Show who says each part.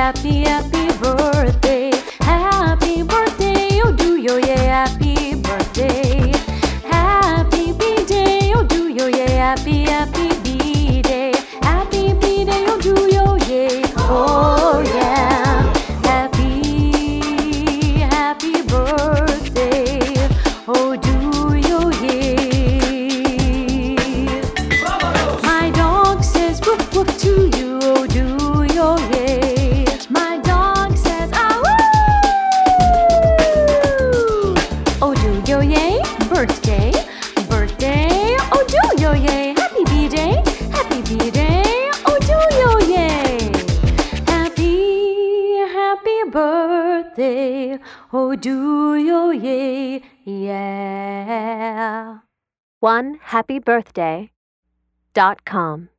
Speaker 1: happy, happy birthday. Happy birthday, oh do yo yeah, happy birthday. Happy B-day, oh do yo yeah, happy, happy B-day. Happy B-day, oh do yo yeah, oh yeah. Happy, happy birthday, oh do yo yeah. My dog says woof woof to you, oh do yo yeah. My dog says ah woo, oh do yo yeah. Birthday, birthday, oh do yo yeah. Happy B-day, happy B-day, oh do yo yeah. Happy, happy birthday, oh do yo yeah, yeah.
Speaker 2: OneHappyBirthday.com